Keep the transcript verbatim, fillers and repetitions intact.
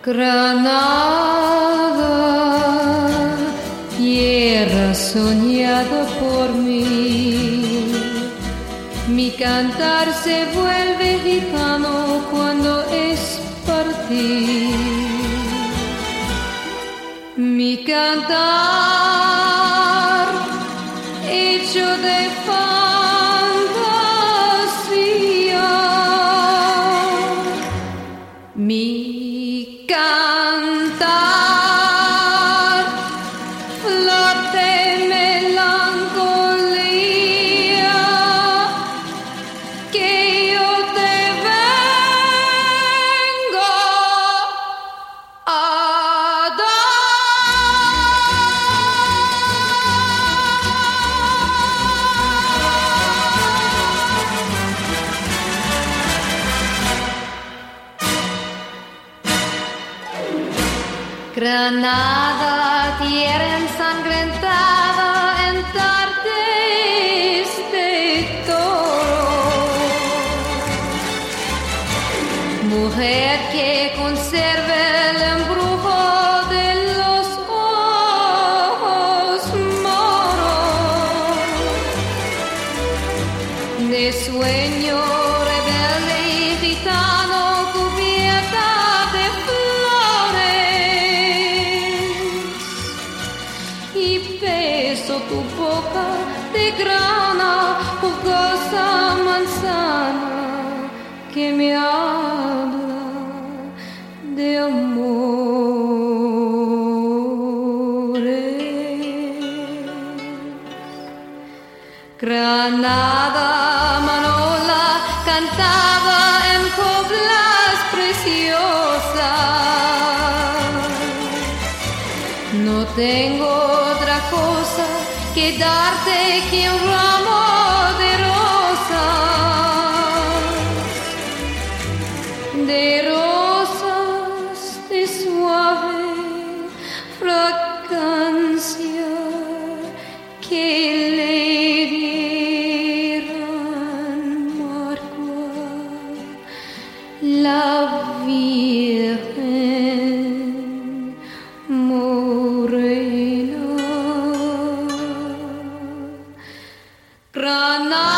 Granada, tierra soñada por mí, mi cantar se vuelve gitano cuando es partir. Mi cantar hecho de fantasía, mi cantar flor de melancolía que yo te vengo a Granada, tierra ensangrentada en tardes de toro, mujer que conserva el embrujo de los ojos moros, de sueño rebelde y gitano cubierta de tu boca de grana, jugosa manzana que me habla de amores. Granada, Manola cantaba en coplas preciosas. No tengo otra cosa que darte que un ramo de rosas, de rosas de suave fragancia que le dieran marco a la Virgen morena. Granada.